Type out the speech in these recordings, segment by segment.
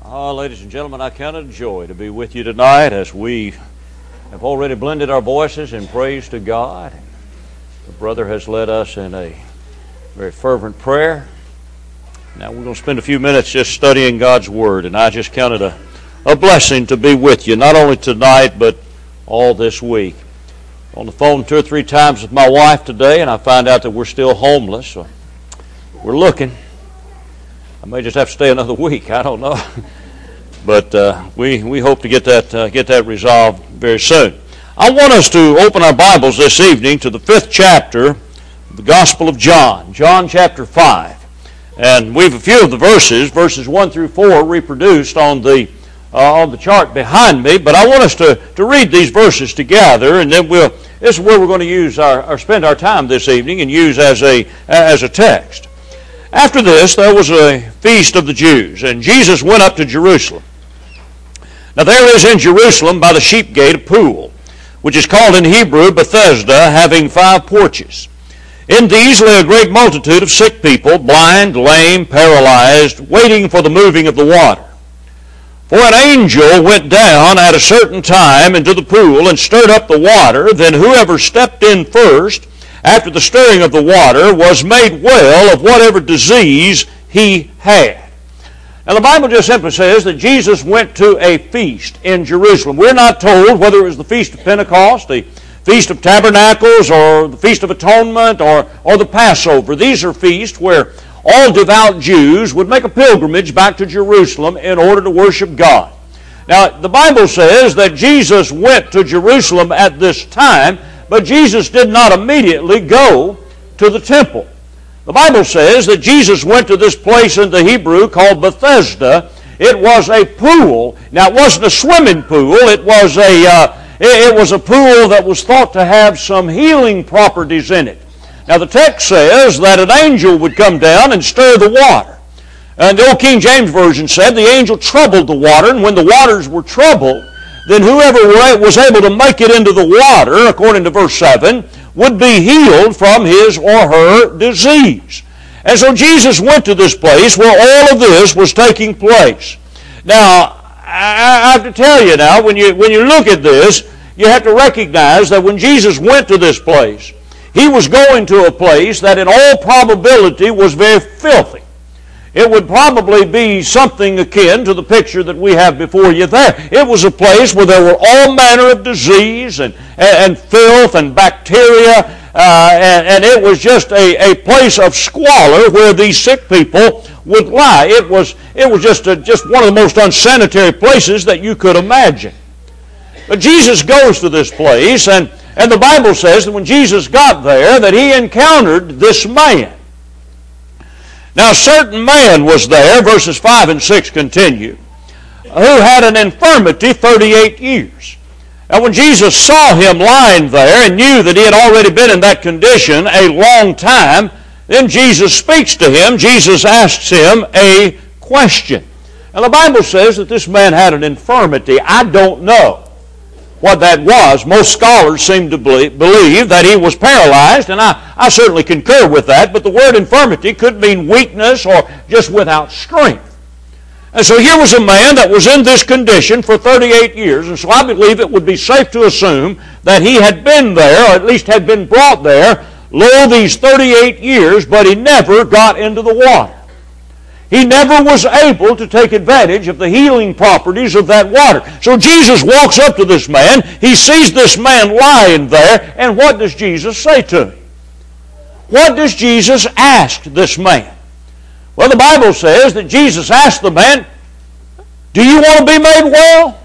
Ladies and gentlemen, I count it a joy to be with you tonight as we have already blended our voices in praise to God. The brother has led us in a very fervent prayer. Now we're going to spend a few minutes just studying God's Word, and I just count it a blessing to be with you, not only tonight, but all this week. On the phone 2 or 3 times with my wife today, and I find out that we're still homeless. So we're looking. I may just have to stay another week. I don't know. But we hope to get that resolved very soon. I want us to open our Bibles this evening to the 5th chapter of the Gospel of John, John chapter 5. And we have a few of the verses 1 through 4, reproduced on the chart behind me. But I want us to read these verses together, and then this is where we're going to use spend our time this evening and use as a text. After this, there was a feast of the Jews, and Jesus went up to Jerusalem. Now there is in Jerusalem by the sheep gate a pool, which is called in Hebrew Bethesda, having 5 porches. In these lay a great multitude of sick people, blind, lame, paralyzed, waiting for the moving of the water. For an angel went down at a certain time into the pool and stirred up the water. Then whoever stepped in first, after the stirring of the water, was made well of whatever disease he had. Now the Bible just simply says that Jesus went to a feast in Jerusalem. We're not told whether it was the Feast of Pentecost, the Feast of Tabernacles, or the Feast of Atonement, or the Passover. These are feasts where all devout Jews would make a pilgrimage back to Jerusalem in order to worship God. Now the Bible says that Jesus went to Jerusalem at this time, but Jesus did not immediately go to the temple. The Bible says that Jesus went to this place in the Hebrew called Bethesda. It was a pool. Now, it wasn't a swimming pool. It was a pool that was thought to have some healing properties in it. Now, the text says that an angel would come down and stir the water. And the old King James Version said the angel troubled the water, and when the waters were troubled, then whoever was able to make it into the water, according to verse 7, would be healed from his or her disease. And so Jesus went to this place where all of this was taking place. Now, I have to tell you now, when you look at this, you have to recognize that when Jesus went to this place, he was going to a place that in all probability was very filthy. It would probably be something akin to the picture that we have before you there. It was a place where there were all manner of disease and filth and bacteria, and it was just a place of squalor where these sick people would lie. It was just one of the most unsanitary places that you could imagine. But Jesus goes to this place, and the Bible says that when Jesus got there, that he encountered this man. Now a certain man was there, verses 5 and 6 continue, who had an infirmity 38 years. Now when Jesus saw him lying there and knew that he had already been in that condition a long time, then Jesus speaks to him. Jesus asks him a question. Now the Bible says that this man had an infirmity. I don't know what that was. Most scholars seem to believe that he was paralyzed, and I certainly concur with that, but the word infirmity could mean weakness or just without strength. And so here was a man that was in this condition for 38 years, and so I believe it would be safe to assume that he had been there, or at least had been brought there, these 38 years, but he never got into the water. He never was able to take advantage of the healing properties of that water. So Jesus walks up to this man. He sees this man lying there. And what does Jesus say to him? What does Jesus ask this man? Well, the Bible says that Jesus asked the man, "Do you want to be made well?"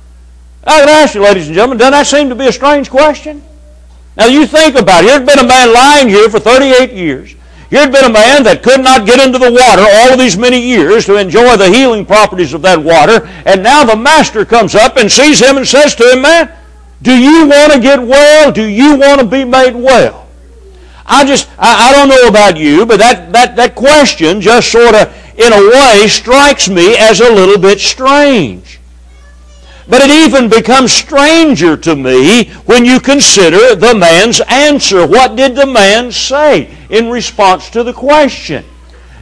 I can ask you, ladies and gentlemen, doesn't that seem to be a strange question? Now you think about it. Here'd been a man lying here for 38 years. Here'd been a man that could not get into the water all of these many years to enjoy the healing properties of that water, and now the master comes up and sees him and says to him, "Man, do you want to get well? Do you want to be made well?" I don't know about you, but that question just sort of, in a way, strikes me as a little bit strange. But it even becomes stranger to me when you consider the man's answer. What did the man say in response to the question?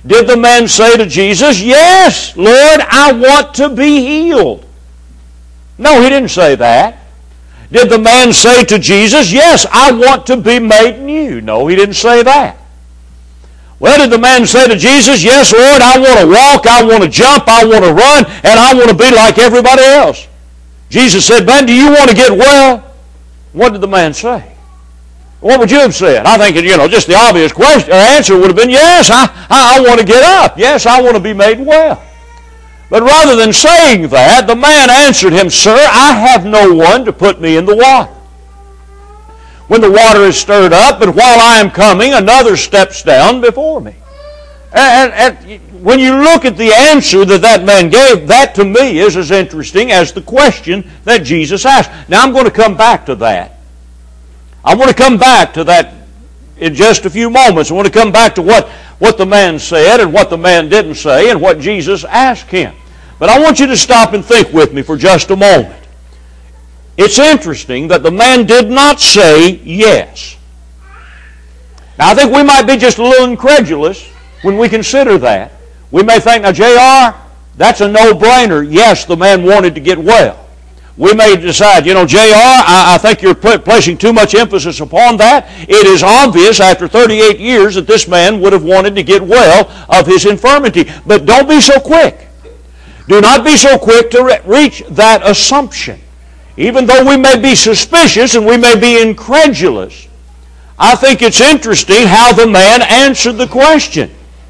Did the man say to Jesus, "Yes, Lord, I want to be healed"? No, he didn't say that. Did the man say to Jesus, "Yes, I want to be made new"? No, he didn't say that. Well, did the man say to Jesus, "Yes, Lord, I want to walk, I want to jump, I want to run, and I want to be like everybody else"? Jesus said, "Man, do you want to get well?" What did the man say? What would you have said? I think, just the obvious answer would have been, "Yes, I want to get up. Yes, I want to be made well." But rather than saying that, the man answered him, "Sir, I have no one to put me in the water. When the water is stirred up, and while I am coming, another steps down before me." And when you look at the answer that man gave, that to me is as interesting as the question that Jesus asked. Now I'm going to come back to that. I want to come back to that in just a few moments. I want to come back to what the man said and what the man didn't say and what Jesus asked him. But I want you to stop and think with me for just a moment. It's interesting that the man did not say yes. Now I think we might be just a little incredulous when we consider that. We may think, "Now J.R., that's a no-brainer. Yes, the man wanted to get well." We may decide, "J.R., I think you're placing too much emphasis upon that. It is obvious after 38 years that this man would have wanted to get well of his infirmity." But don't be so quick. Do not be so quick to reach that assumption. Even though we may be suspicious and we may be incredulous, I think it's interesting how the man answered the question.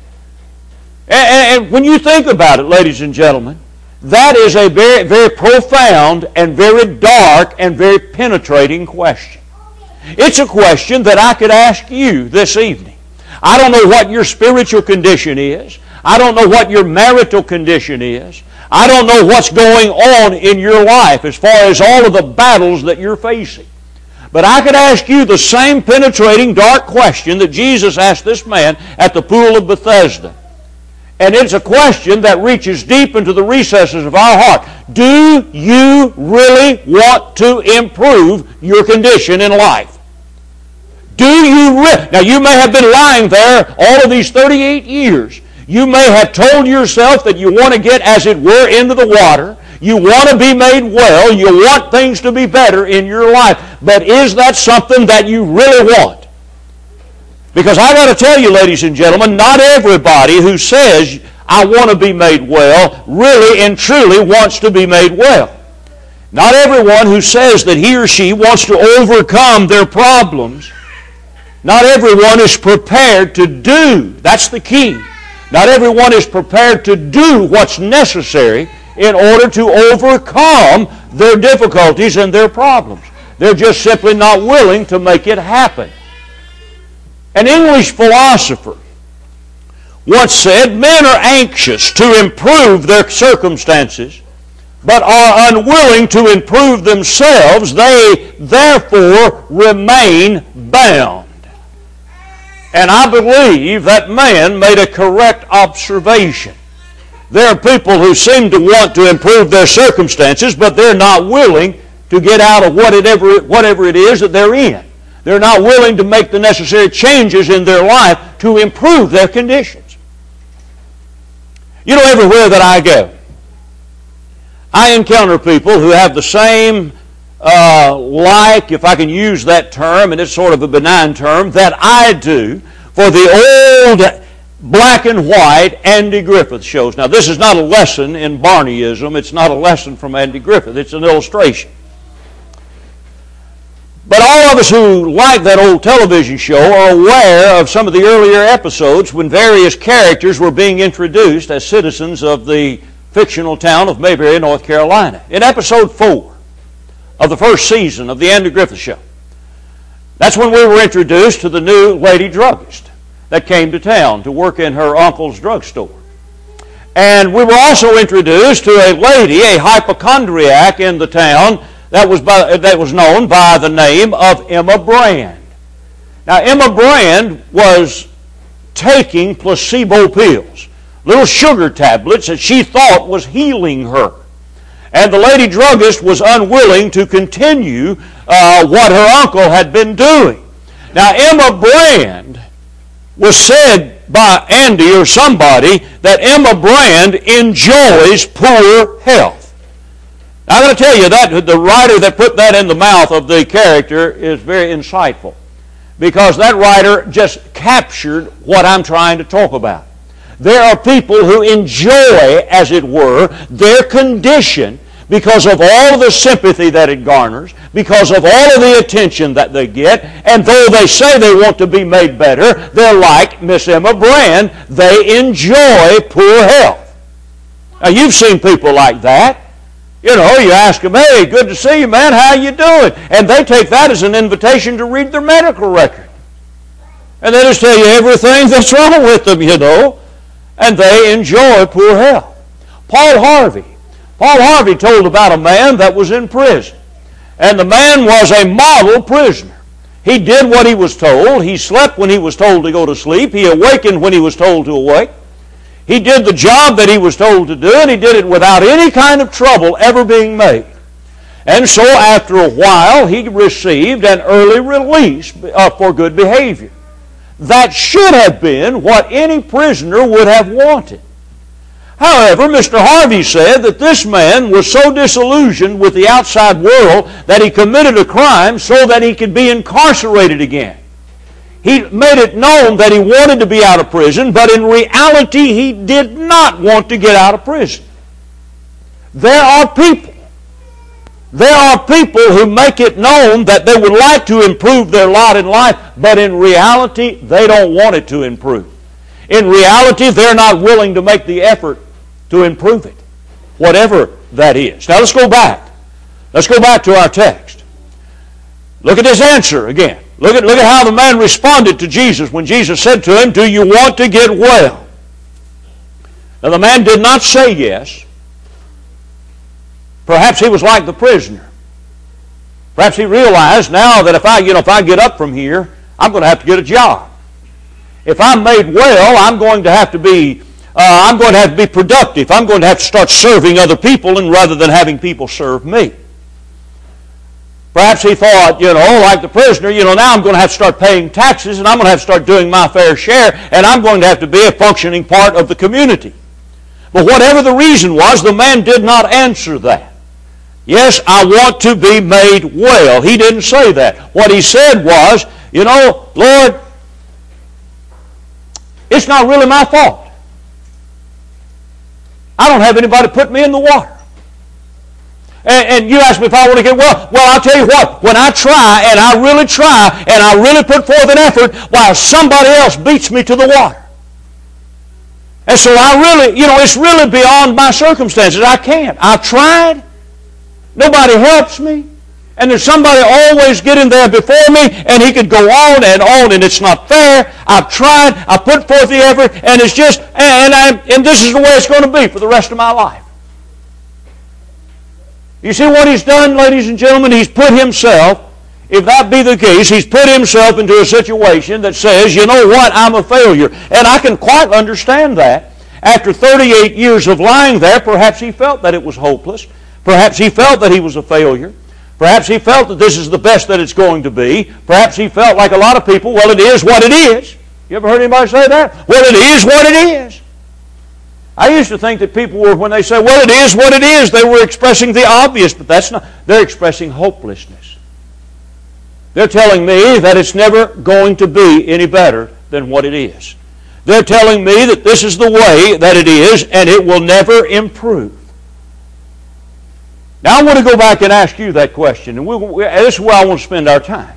And when you think about it, ladies and gentlemen, that is a very, very profound and very dark and very penetrating question. It's a question that I could ask you this evening. I don't know what your spiritual condition is. I don't know what your marital condition is. I don't know what's going on in your life as far as all of the battles that you're facing. But I could ask you the same penetrating, dark question that Jesus asked this man at the pool of Bethesda. And it's a question that reaches deep into the recesses of our heart. Do you really want to improve your condition in life? Do you really? Now you may have been lying there all of these 38 years. You may have told yourself that you want to get, as it were, into the water. You want to be made well. You want things to be better in your life. But is that something that you really want? Because I got to tell you, ladies and gentlemen, not everybody who says, "I want to be made well," really and truly wants to be made well. Not everyone who says that he or she wants to overcome their problems, not everyone is prepared to do. That's the key. Not everyone is prepared to do what's necessary in order to overcome their difficulties and their problems. They're just simply not willing to make it happen. An English philosopher once said, "Men are anxious to improve their circumstances, but are unwilling to improve themselves. They therefore remain bound." And I believe that man made a correct observation. There are people who seem to want to improve their circumstances, but they're not willing to get out of whatever it is that they're in. They're not willing to make the necessary changes in their life to improve their conditions. Everywhere that I go, I encounter people who have the same if I can use that term, and it's sort of a benign term, that I do for the old black and white Andy Griffith shows. Now, this is not a lesson in Barneyism. It's not a lesson from Andy Griffith. It's an illustration. But all of us who like that old television show are aware of some of the earlier episodes when various characters were being introduced as citizens of the fictional town of Mayberry, North Carolina. In episode 4 of the first season of the Andy Griffith Show, that's when we were introduced to the new lady druggist that came to town to work in her uncle's drugstore. And we were also introduced to a lady, a hypochondriac in the town that was known by the name of Emma Brand. Now, Emma Brand was taking placebo pills, little sugar tablets that she thought was healing her. And the lady druggist was unwilling to continue what her uncle had been doing. Now, Emma Brand was said by Andy or somebody that Emma Brand enjoys poor health. Now, I'm going to tell you that the writer that put that in the mouth of the character is very insightful, because that writer just captured what I'm trying to talk about. There are people who enjoy, as it were, their condition because of all of the sympathy that it garners, because of all of the attention that they get, and though they say they want to be made better, they're like Miss Emma Brand. They enjoy poor health. Now, you've seen people like that. You know, you ask them, hey, good to see you, man, how you doing? And they take that as an invitation to read their medical record. And they just tell you everything that's wrong with them, you know. And they enjoy poor health. Paul Harvey told about a man that was in prison. And the man was a model prisoner. He did what he was told. He slept when he was told to go to sleep. He awakened when he was told to awake. He did the job that he was told to do, and he did it without any kind of trouble ever being made. And so after a while, he received an early release for good behavior. That should have been what any prisoner would have wanted. However, Mr. Harvey said that this man was so disillusioned with the outside world that he committed a crime so that he could be incarcerated again. He made it known that he wanted to be out of prison, but in reality he did not want to get out of prison. There are people who make it known that they would like to improve their lot in life, but in reality they don't want it to improve. In reality, they're not willing to make the effort to improve it, whatever that is. Now let's go back. Let's go back to our text. Look at his answer again. Look at how the man responded to Jesus when Jesus said to him, do you want to get well? Now the man did not say yes. Perhaps he was like the prisoner. Perhaps he realized now that if I get up from here, I'm going to have to get a job. If I'm made well, I'm going to have to be productive. I'm going to have to start serving other people, and rather than having people serve me. Perhaps he thought, like the prisoner, now I'm going to have to start paying taxes, and I'm going to have to start doing my fair share, and I'm going to have to be a functioning part of the community. But whatever the reason was, the man did not answer that. Yes, I want to be made well. He didn't say that. What he said was, Lord, it's not really my fault. I don't have anybody put me in the water. And you ask me if I want to get well. Well, I'll tell you what. When I try, and I really put forth an effort, while somebody else beats me to the water. And so it's really beyond my circumstances. I can't. I've tried. Nobody helps me. And there's somebody always getting there before me, and he could go on, and it's not fair. I've tried. I put forth the effort, and it's just, and this is the way it's going to be for the rest of my life. You see what he's done, ladies and gentlemen? He's put himself, if that be the case, he's put himself into a situation that says, you know what, I'm a failure. And I can quite understand that. After 38 years of lying there, perhaps he felt that it was hopeless. Perhaps he felt that he was a failure. Perhaps he felt that this is the best that it's going to be. Perhaps he felt like a lot of people, well, it is what it is. You ever heard anybody say that? Well, it is what it is. I used to think that people were, when they say, well, it is what it is, they were expressing the obvious, but that's not. They're expressing hopelessness. They're telling me that it's never going to be any better than what it is. They're telling me that this is the way that it is, and it will never improve. Now I want to go back and ask you that question, and this is where I want to spend our time.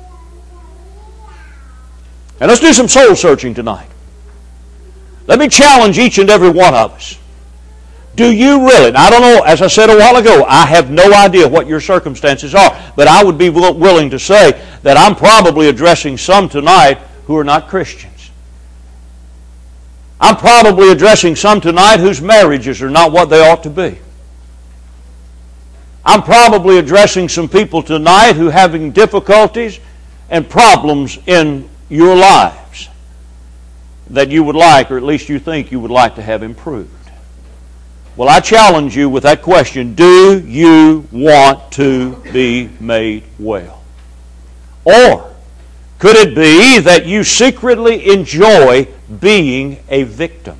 And let's do some soul searching tonight. Let me challenge each and every one of us. Do you really, and I don't know, as I said a while ago, I have no idea what your circumstances are, but I would be willing to say that I'm probably addressing some tonight who are not Christians. I'm probably addressing some tonight whose marriages are not what they ought to be. I'm probably addressing some people tonight who are having difficulties and problems in your lives that you would like, or at least you think you would like to have improved. Well, I challenge you with that question. Do you want to be made well? Or Could it be that you secretly enjoy being a victim?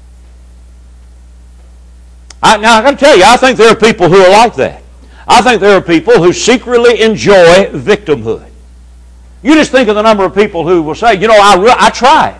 Now, I've got to tell you, I think there are people who are like that. I think there are people who secretly enjoy victimhood. You just think of the number of people who will say, I tried.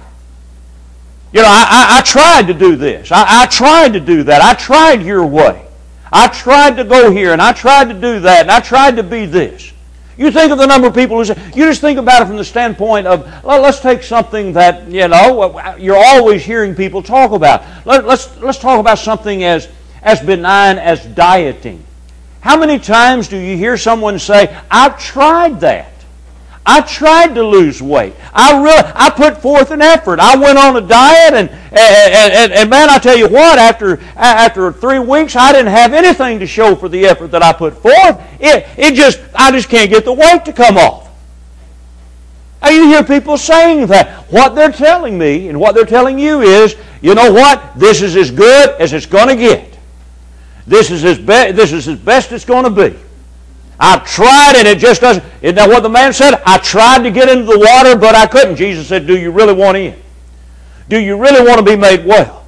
I tried to do this. I tried to do that. I tried your way. I tried to go here, and I tried to do that, and I tried to be this. You think of the number of people who say, you just think about it from the standpoint of, let's take something that, you're always hearing people talk about. Let's talk about something as benign as dieting. How many times do you hear someone say, I've tried that. I tried to lose weight. I put forth an effort. I went on a diet, and man, I tell you what, after 3 weeks, I didn't have anything to show for the effort that I put forth. I just can't get the weight to come off. Now you hear people saying that. What they're telling me and what they're telling you is, you know what? This is as good as it's going to get. This is as best it's going to be. I've tried and it just doesn't. Isn't that what the man said? I tried to get into the water, but I couldn't. Jesus said, do you really want in? Do you really want to be made well?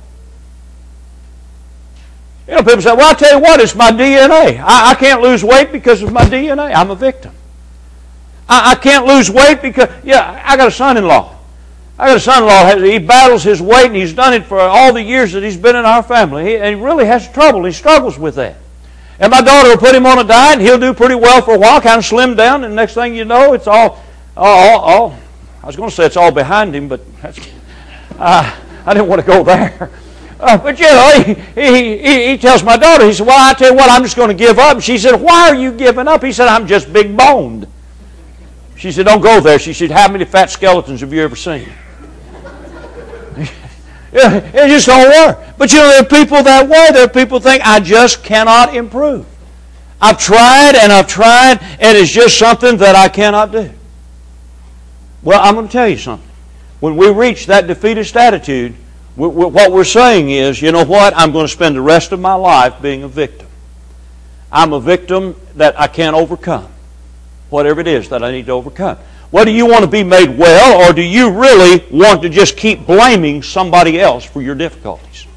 People say, well, I tell you what, it's my DNA. I can't lose weight because of my DNA. I'm a victim. I can't lose weight because, I got a son-in-law. He battles his weight, and he's done it for all the years that he's been in our family. And he really has trouble. He struggles with that. And my daughter will put him on a diet, and he'll do pretty well for a while, kind of slim down, and the next thing you know, it's all I was going to say it's all behind him, but I didn't want to go there. But he tells my daughter, he said, well, I tell you what, I'm just going to give up. And she said, why are you giving up? He said, I'm just big boned. She said, don't go there. She said, how many fat skeletons have you ever seen? It just don't work. But there are people that way. There are people who think, I just cannot improve. I've tried, and it's just something that I cannot do. Well, I'm going to tell you something. When we reach that defeatist attitude, what we're saying is, you know what? I'm going to spend the rest of my life being a victim. I'm a victim that I can't overcome. Whatever it is that I need to overcome. Well, do you want to be made well, or do you really want to just keep blaming somebody else for your difficulties?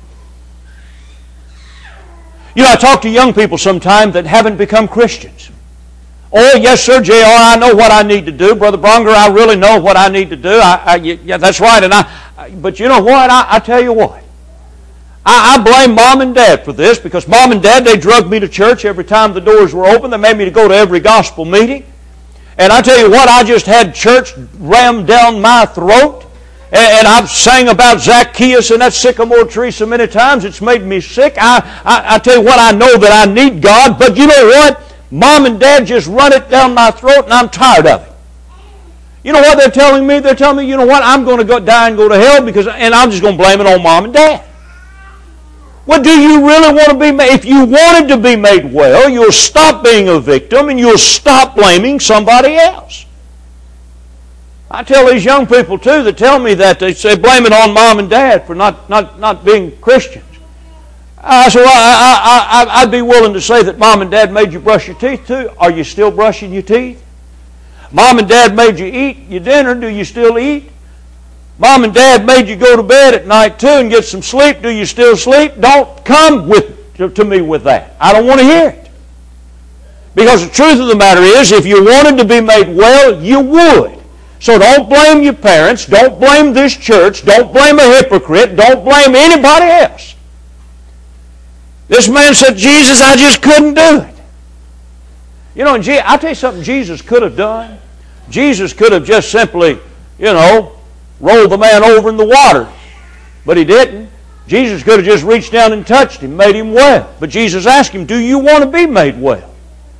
I talk to young people sometimes that haven't become Christians. Oh, yes, sir, J.R., I know what I need to do. Brother Bronger, I really know what I need to do. Yeah, that's right. But you know what? I tell you what. I blame Mom and Dad for this, because Mom and Dad, they drugged me to church every time the doors were open. They made me to go to every gospel meeting. And I tell you what, I just had church rammed down my throat. And I've sang about Zacchaeus and that sycamore tree so many times, it's made me sick. I tell you what, I know that I need God, but you know what? Mom and Dad just run it down my throat, and I'm tired of it. You know what they're telling me? They're telling me, you know what? I'm going to go die and go to hell, and I'm just going to blame it on Mom and Dad. Well, do you really want to be made? If you wanted to be made well, you'll stop being a victim and you'll stop blaming somebody else. I tell these young people, too, that tell me that they say blame it on Mom and Dad for not being Christians. I said, well, I'd be willing to say that Mom and Dad made you brush your teeth, too. Are you still brushing your teeth? Mom and Dad made you eat your dinner. Do you still eat? Mom and Dad made you go to bed at night, too, and get some sleep. Do you still sleep? Don't come to me with that. I don't want to hear it. Because the truth of the matter is, if you wanted to be made well, you would. So don't blame your parents. Don't blame this church. Don't blame a hypocrite. Don't blame anybody else. This man said, Jesus, I just couldn't do it. I'll tell you something Jesus could have done. Jesus could have just simply, rolled the man over in the water. But he didn't. Jesus could have just reached down and touched him, made him well. But Jesus asked him, do you want to be made well?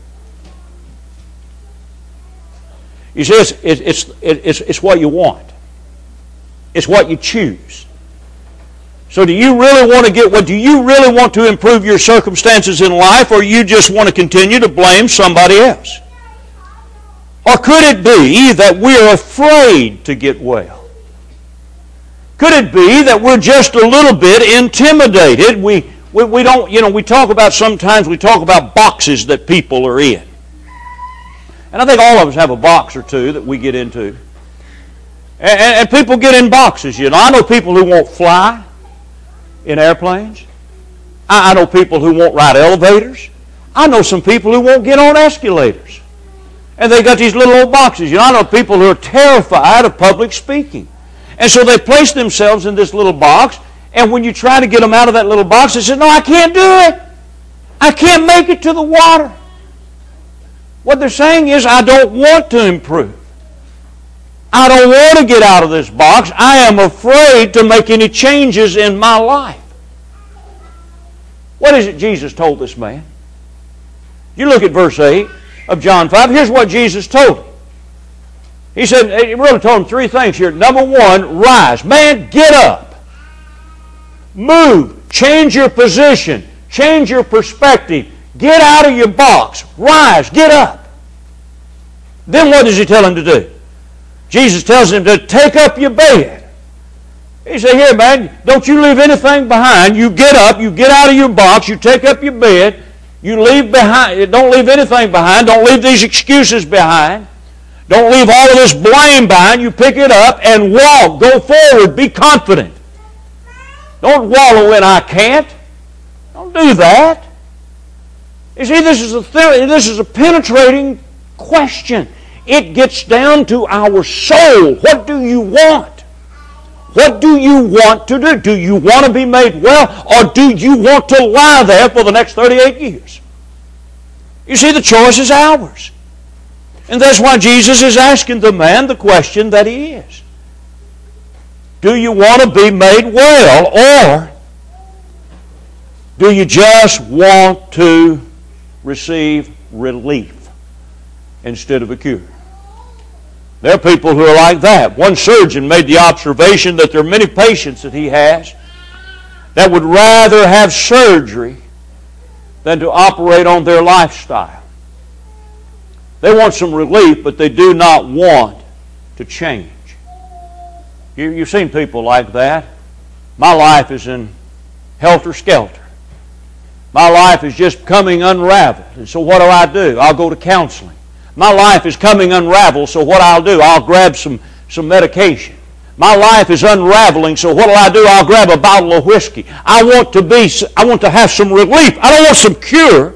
He says, it's what you want. It's what you choose. So do you really want to get what? Do you really want to improve your circumstances in life, or you just want to continue to blame somebody else? Or could it be that we're afraid to get well? Could it be that we're just a little bit intimidated? We don't, we talk about boxes that people are in. And I think all of us have a box or two that we get into. And people get in boxes, you know. I know people who won't fly in airplanes. I know people who won't ride elevators. I know some people who won't get on escalators. And they got these little old boxes. You know, I know people who are terrified of public speaking. And so they place themselves in this little box, and when you try to get them out of that little box, they say, no, I can't do it. I can't make it to the water. What they're saying is, I don't want to improve. I don't want to get out of this box. I am afraid to make any changes in my life. What is it Jesus told this man? You look at verse 8 of John 5. Here's what Jesus told him. He said, he really told him three things here. Number one, rise. Man, get up. Move. Change your position. Change your perspective. Get out of your box. Rise. Get up. Then what does he tell him to do? Jesus tells him to take up your bed. He said, here, man, don't you leave anything behind. You get up. You get out of your box. You take up your bed. You leave behind. Don't leave anything behind. Don't leave these excuses behind. Don't leave all of this blame behind. You pick it up and walk. Go forward. Be confident. Don't wallow in I can't. Don't do that. You see, this is a penetrating question. It gets down to our soul. What do you want? What do you want to do? Do you want to be made well, or do you want to lie there for the next 38 years? You see, the choice is ours. And that's why Jesus is asking the man the question that he is. Do you want to be made well, or do you just want to receive relief instead of a cure? There are people who are like that. One surgeon made the observation that there are many patients that he has that would rather have surgery than to operate on their lifestyle. They want some relief, but they do not want to change. You've seen people like that. My life is in helter-skelter. My life is just coming unraveled. And so what do? I'll go to counseling. My life is coming unraveled, so what I'll do? I'll grab some medication. My life is unraveling, so what do? I'll grab a bottle of whiskey. I want to have some relief. I don't want some cure.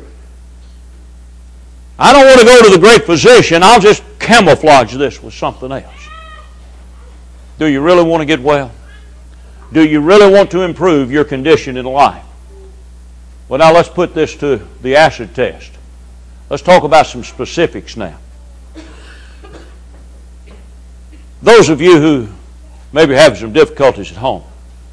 I don't want to go to the great physician. I'll just camouflage this with something else. Do you really want to get well? Do you really want to improve your condition in life? Well, now let's put this to the acid test. Let's talk about some specifics now. Those of you who maybe have some difficulties at home,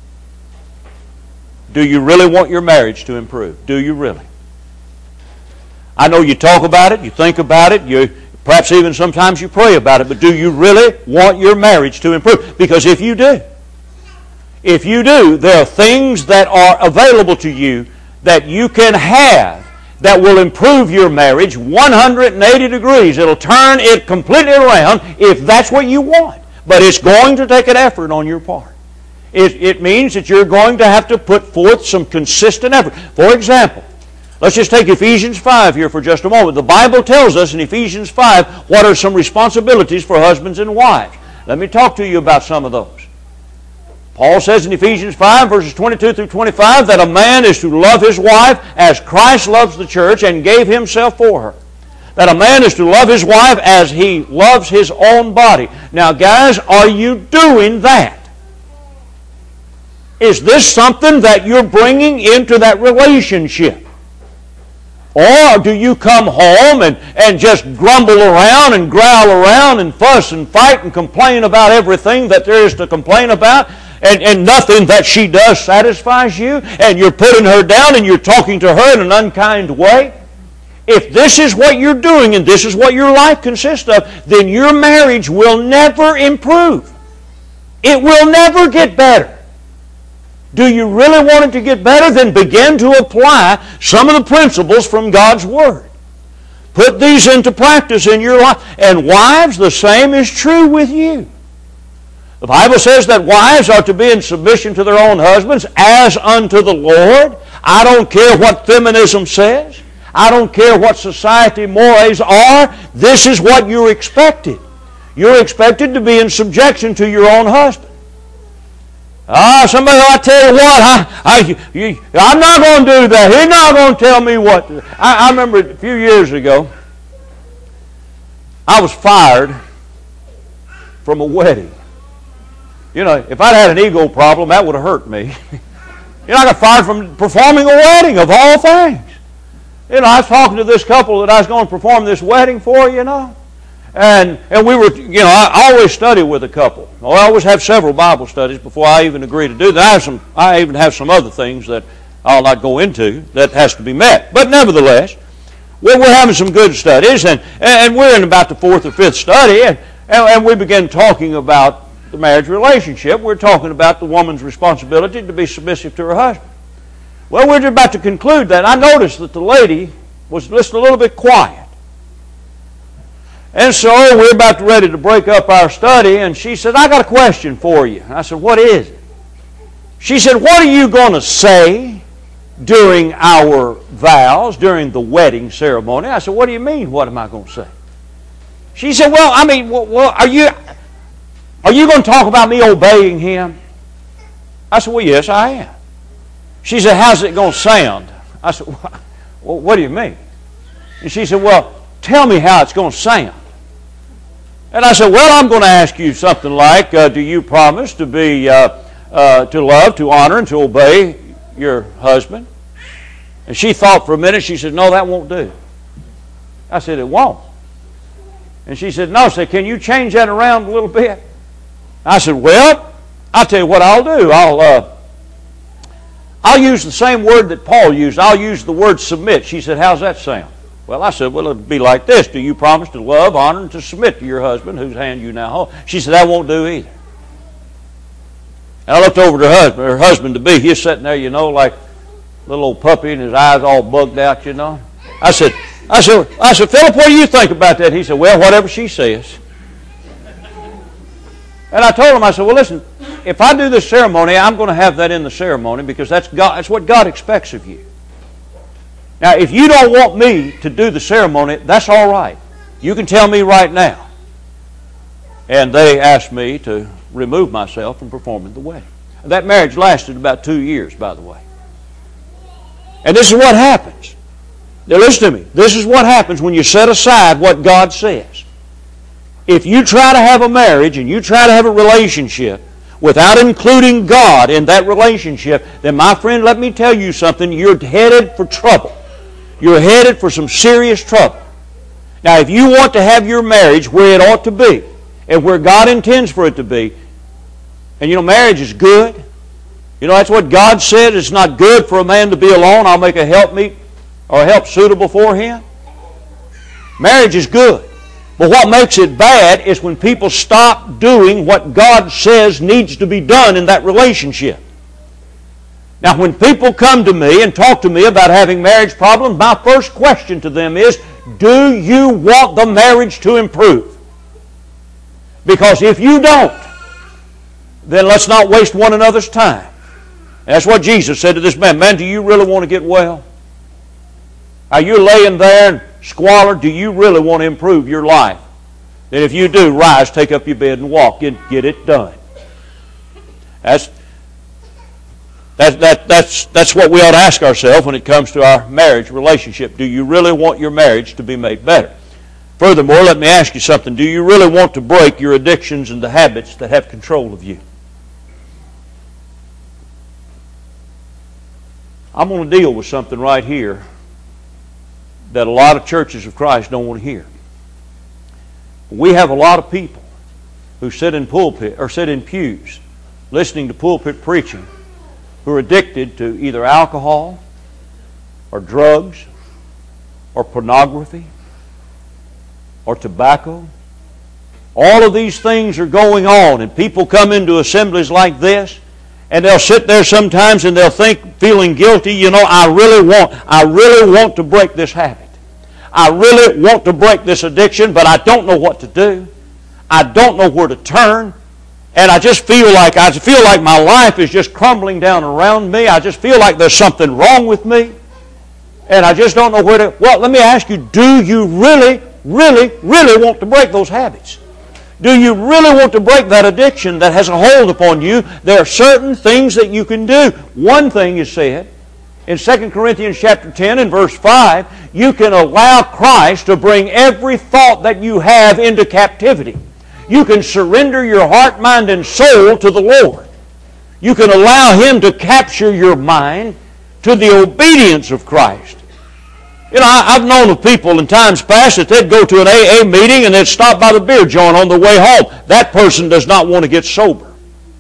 do you really want your marriage to improve? Do you really? I know you talk about it, you think about it, perhaps even sometimes you pray about it, but do you really want your marriage to improve? Because if you do, there are things that are available to you that you can have that will improve your marriage 180 degrees. It'll turn it completely around if that's what you want. But it's going to take an effort on your part. It means that you're going to have to put forth some consistent effort. For example, let's just take Ephesians 5 here for just a moment. The Bible tells us in Ephesians 5 what are some responsibilities for husbands and wives. Let me talk to you about some of those. Paul says in Ephesians 5, verses 22 through 25, that a man is to love his wife as Christ loves the church and gave himself for her. That a man is to love his wife as he loves his own body. Now, guys, are you doing that? Is this something that you're bringing into that relationship? Or do you come home and just grumble around and growl around and fuss and fight and complain about everything that there is to complain about? And nothing that she does satisfies you, and you're putting her down and you're talking to her in an unkind way? If this is what you're doing and this is what your life consists of, then your marriage will never improve. It will never get better. Do you really want it to get better? Then begin to apply some of the principles from God's Word. Put these into practice in your life. And wives, the same is true with you. The Bible says that wives are to be in submission to their own husbands as unto the Lord. I don't care what feminism says. I don't care what society mores are. This is what you're expected. You're expected to be in subjection to your own husband. Somebody, I tell you what, I'm not going to do that. He's not going to tell me what to do. I remember a few years ago, I was fired from a wedding. You know, if I'd had an ego problem, that would have hurt me. You know, I got fired from performing a wedding, of all things. You know, I was talking to this couple that I was going to perform this wedding for, you know. And we were, you know, I always study with a couple. I always have several Bible studies before I even agree to do that. I even have some other things that I'll not go into that has to be met. But nevertheless, we're having some good studies, and we're in about the fourth or fifth study, and we began talking about the marriage relationship. We're talking about the woman's responsibility to be submissive to her husband. Well, we're about to conclude that. I noticed that the lady was listening a little bit quiet. And so we're about ready to break up our study, and she said, I got a question for you. And I said, what is it? She said, what are you going to say during our vows, during the wedding ceremony? I said, what do you mean, what am I going to say? She said, well, I mean, are you going to talk about me obeying him? I said, well, yes, I am. She said, how's it going to sound? I said, well, what do you mean? And she said, well, tell me how it's going to sound. And I said, well, I'm going to ask you something like, do you promise to be, to love, to honor, and to obey your husband? And she thought for a minute. She said, no, that won't do. I said, it won't. And she said, no. I said, can you change that around a little bit? I said, well, I'll tell you what I'll do. I'll use the same word that Paul used. I'll use the word submit. She said, how's that sound? Well, I said, well, it'll be like this. Do you promise to love, honor, and to submit to your husband, whose hand you now hold? She said, that won't do either. And I looked over to her husband-to-be. He's sitting there, you know, like a little old puppy, and his eyes all bugged out, you know. I said, Philip, what do you think about that? He said, well, whatever she says. And I told him, I said, well, listen, if I do this ceremony, I'm going to have that in the ceremony because that's what God expects of you. Now, if you don't want me to do the ceremony, that's all right. You can tell me right now. And they asked me to remove myself from performing the wedding. That marriage lasted about 2 years, by the way. And this is what happens. Now, listen to me. This is what happens when you set aside what God says. If you try to have a marriage and you try to have a relationship without including God in that relationship, then, my friend, let me tell you something. You're headed for trouble. You're headed for some serious trouble. Now, if you want to have your marriage where it ought to be and where God intends for it to be, and you know, marriage is good. You know, that's what God said. It's not good for a man to be alone. I'll make a helpmeet or a help suitable for him. Marriage is good. But what makes it bad is when people stop doing what God says needs to be done in that relationship. Now, when people come to me and talk to me about having marriage problems, my first question to them is, do you want the marriage to improve? Because if you don't, then let's not waste one another's time. And that's what Jesus said to this man. Man, do you really want to get well? Are you laying there and squalor? Do you really want to improve your life? Then if you do, rise, take up your bed and walk. Get it done. That's what we ought to ask ourselves when it comes to our marriage relationship. Do you really want your marriage to be made better? Furthermore, let me ask you something. Do you really want to break your addictions and the habits that have control of you? I'm going to deal with something right here that a lot of churches of Christ don't want to hear. We have a lot of people who sit in pulpit or sit in pews listening to pulpit preaching who are addicted to either alcohol or drugs or pornography or tobacco. All of these things are going on, and people come into assemblies like this, and they'll sit there sometimes and they'll think, feeling guilty, you know, I really want to break this habit. I really want to break this addiction, but I don't know what to do. I don't know where to turn. And I feel like my life is just crumbling down around me. I just feel like there's something wrong with me. And I just don't know where to... Well, let me ask you, do you really want to break those habits? Do you really want to break that addiction that has a hold upon you? There are certain things that you can do. One thing is said in 2 Corinthians chapter 10 and verse 5, you can allow Christ to bring every thought that you have into captivity. You can surrender your heart, mind, and soul to the Lord. You can allow Him to capture your mind to the obedience of Christ. You know, I've known of people in times past that they'd go to an AA meeting and they'd stop by the beer joint on the way home. That person does not want to get sober.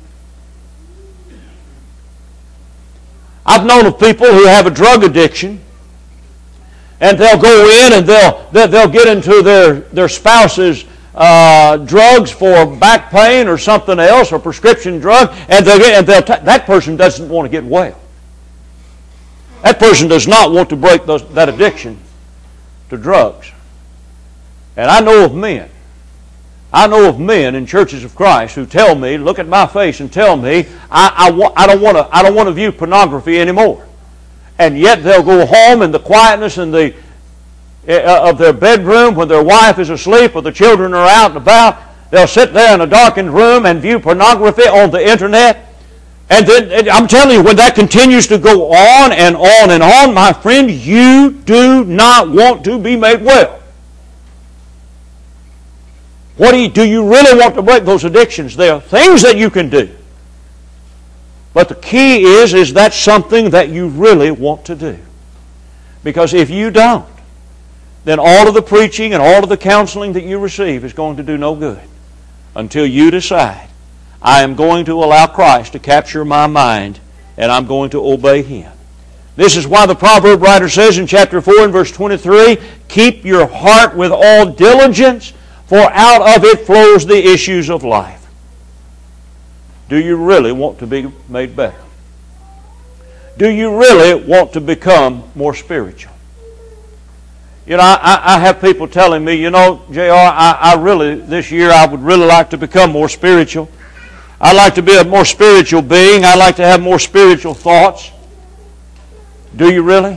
I've known of people who have a drug addiction, and they'll go in and they'll get into their spouse's drugs for back pain or something else, or prescription drug, and that person doesn't want to get well. That person does not want to break that addiction to drugs. And I know of men in churches of Christ who tell me, look at my face and tell me, I don't want to view pornography anymore. And yet they'll go home in the quietness and of their bedroom when their wife is asleep or the children are out and about. They'll sit there in a darkened room and view pornography on the internet. And then, I'm telling you, when that continues to go on and on and on, my friend, you do not want to be made well. Do you really want to break those addictions? There are things that you can do. But the key is that's something that you really want to do. Because if you don't, then all of the preaching and all of the counseling that you receive is going to do no good until you decide, I am going to allow Christ to capture my mind, and I'm going to obey Him. This is why the proverb writer says in chapter 4 and verse 23, keep your heart with all diligence, for out of it flows the issues of life. Do you really want to be made better? Do you really want to become more spiritual? You know, I have people telling me, you know, JR, this year I would really like to become more spiritual. I'd like to be a more spiritual being. I'd like to have more spiritual thoughts. Do you really?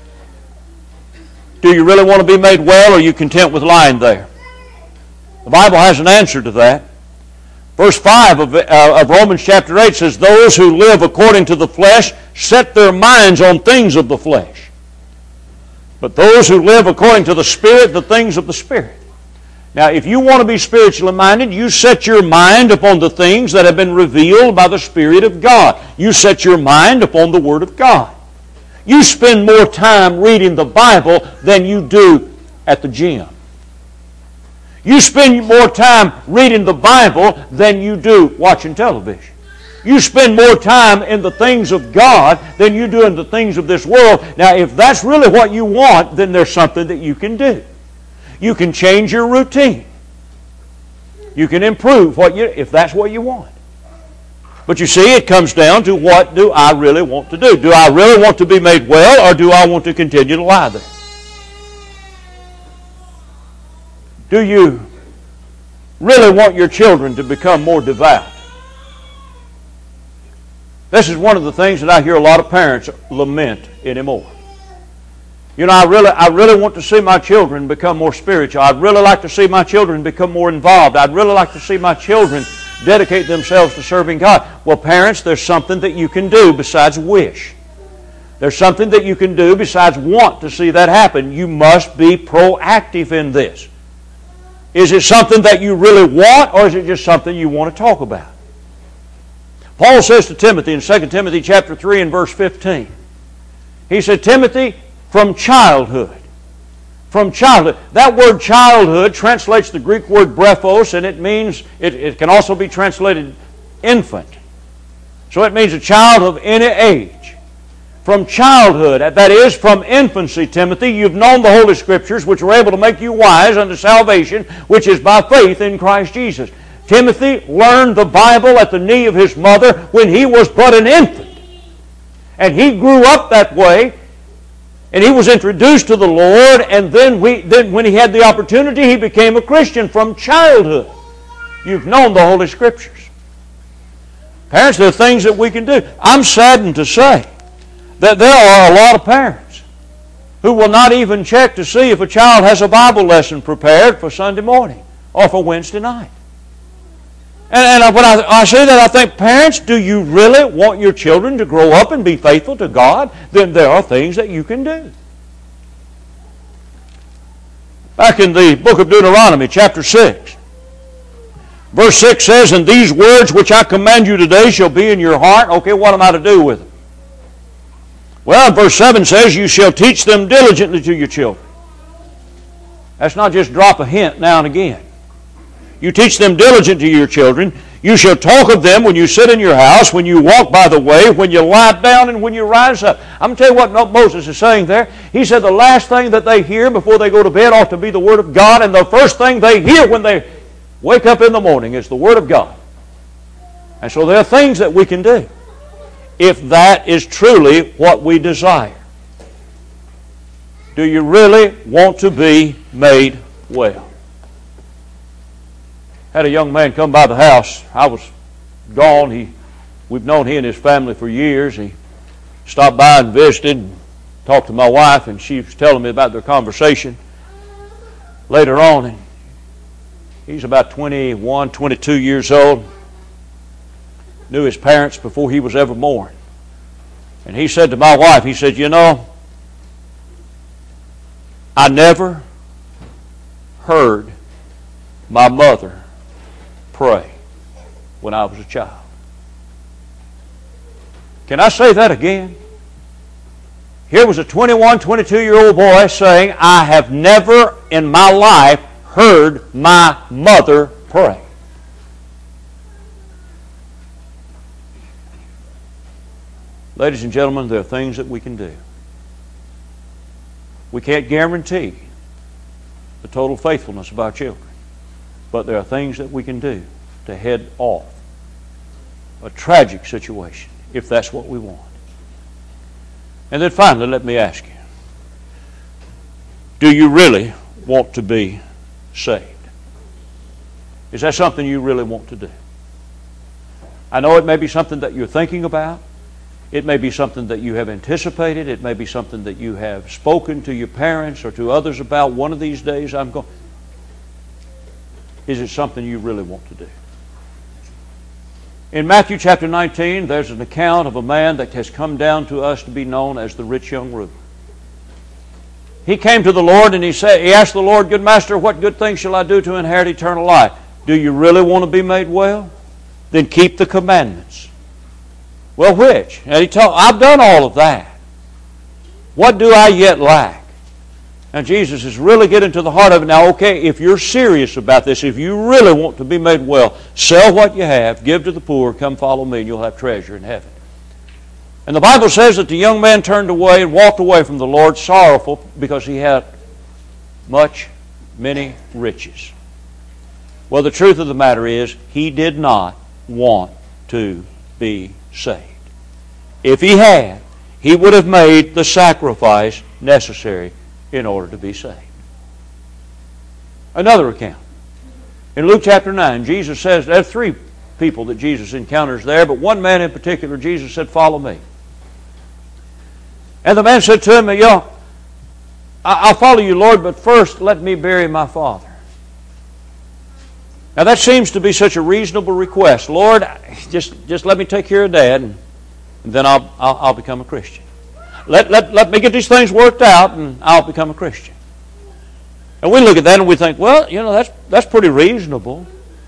Do you really want to be made well, or are you content with lying there? The Bible has an answer to that. Verse 5 of Romans chapter 8 says, those who live according to the flesh set their minds on things of the flesh. But those who live according to the Spirit, the things of the Spirit. Now, if you want to be spiritually minded, you set your mind upon the things that have been revealed by the Spirit of God. You set your mind upon the Word of God. You spend more time reading the Bible than you do at the gym. You spend more time reading the Bible than you do watching television. You spend more time in the things of God than you do in the things of this world. Now, if that's really what you want, then there's something that you can do. You can change your routine. You can improve if that's what you want. But you see, it comes down to, what do I really want to do? Do I really want to be made well, or do I want to continue to lie there? Do you really want your children to become more devout? This is one of the things that I hear a lot of parents lament anymore. You know, I really want to see my children become more spiritual. I'd really like to see my children become more involved. I'd really like to see my children dedicate themselves to serving God. Well, parents, there's something that you can do besides wish. There's something that you can do besides want to see that happen. You must be proactive in this. Is it something that you really want, or is it just something you want to talk about? Paul says to Timothy in 2 Timothy chapter 3 and verse 15, he said, Timothy, from childhood. From childhood. That word childhood translates the Greek word brephos, and it means, it can also be translated infant. So it means a child of any age. From childhood, that is, from infancy, Timothy, you've known the Holy Scriptures, which were able to make you wise unto salvation, which is by faith in Christ Jesus. Timothy learned the Bible at the knee of his mother when he was but an infant. And he grew up that way, and he was introduced to the Lord, and then when he had the opportunity, he became a Christian from childhood. You've known the Holy Scriptures. Parents, there are things that we can do. I'm saddened to say that there are a lot of parents who will not even check to see if a child has a Bible lesson prepared for Sunday morning or for Wednesday night. And when I say that, I think, parents, do you really want your children to grow up and be faithful to God? Then there are things that you can do. Back in the book of Deuteronomy, chapter 6, verse 6 says, "And these words which I command you today shall be in your heart." Okay, what am I to do with them? Well, verse 7 says, "You shall teach them diligently to your children." That's not just drop a hint now and again. You teach them diligent to your children. You shall talk of them when you sit in your house, when you walk by the way, when you lie down, and when you rise up. I'm going to tell you what Moses is saying there. He said the last thing that they hear before they go to bed ought to be the Word of God, and the first thing they hear when they wake up in the morning is the Word of God. And so there are things that we can do if that is truly what we desire. Do you really want to be made well? Had a young man come by the house. I was gone. We've known he and his family for years. He stopped by and visited and talked to my wife, and she was telling me about their conversation later on. And he's about 21, 22 years old. Knew his parents before he was ever born. And he said to my wife, he said, "You know, I never heard my mother pray when I was a child." Can I say that again? Here was a 21, 22-year-old boy saying, "I have never in my life heard my mother pray." Ladies and gentlemen, there are things that we can do. We can't guarantee the total faithfulness of our children, but there are things that we can do to head off a tragic situation, if that's what we want. And then finally, let me ask you, do you really want to be saved? Is that something you really want to do? I know it may be something that you're thinking about. It may be something that you have anticipated. It may be something that you have spoken to your parents or to others about. One of these days I'm going. Is it something you really want to do? In Matthew chapter 19, there's an account of a man that has come down to us to be known as the rich young ruler. He came to the Lord and he asked the Lord, "Good master, what good thing shall I do to inherit eternal life?" Do you really want to be made well? Then keep the commandments. Well, which? And he told, "I've done all of that. What do I yet lack?" Now Jesus is really getting to the heart of it. Now, okay, if you're serious about this, if you really want to be made well, sell what you have, give to the poor, come follow me, and you'll have treasure in heaven. And the Bible says that the young man turned away and walked away from the Lord sorrowful because he had many riches. Well, the truth of the matter is, he did not want to be saved. If he had, he would have made the sacrifice necessary in order to be saved. Another account. In Luke chapter 9, Jesus says, there are three people that Jesus encounters there, but one man in particular, Jesus said, "Follow me." And the man said to him, "I'll follow you, Lord, but first let me bury my father." Now that seems to be such a reasonable request. "Lord, just let me take care of Dad, and then I'll become a Christian. Let me get these things worked out, and I'll become a Christian." And we look at that and we think, well, that's pretty reasonable.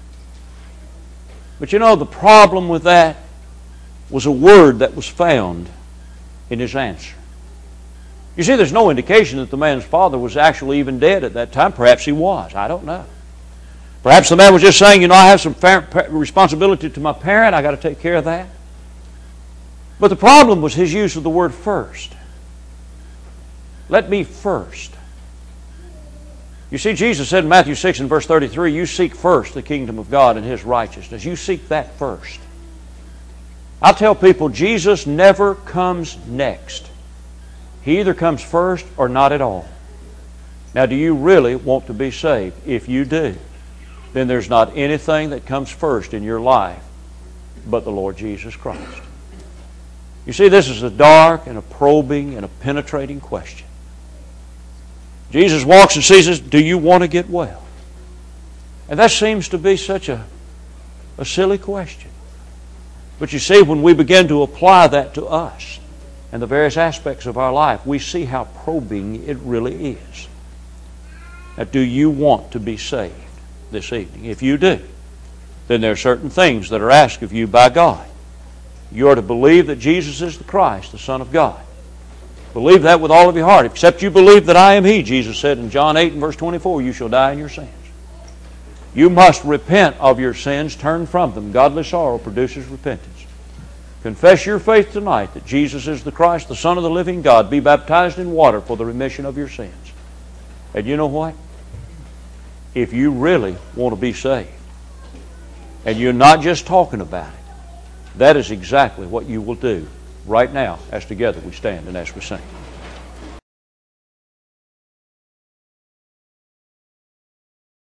But the problem with that was a word that was found in his answer. You see, there's no indication that the man's father was actually even dead at that time. Perhaps he was. I don't know. Perhaps the man was just saying, I have some responsibility to my parent. I got to take care of that. But the problem was his use of the word first. Let me first. You see, Jesus said in Matthew 6 and verse 33, "You seek first the kingdom of God and His righteousness." You seek that first. I tell people, Jesus never comes next. He either comes first or not at all. Now, do you really want to be saved? If you do, then there's not anything that comes first in your life but the Lord Jesus Christ. You see, this is a dark and a probing and a penetrating question. Jesus walks and sees us, do you want to get well? And that seems to be such a A silly question. But you see, when we begin to apply that to us and the various aspects of our life, we see how probing it really is. Now, do you want to be saved this evening? If you do, then there are certain things that are asked of you by God. You are to believe that Jesus is the Christ, the Son of God. Believe that with all of your heart. Except you believe that I am He, Jesus said in John 8 and verse 24, you shall die in your sins. You must repent of your sins, turn from them. Godly sorrow produces repentance. Confess your faith tonight that Jesus is the Christ, the Son of the living God. Be baptized in water for the remission of your sins. And you know what? If you really want to be saved, and you're not just talking about it, that is exactly what you will do right now as together we stand and as we sing.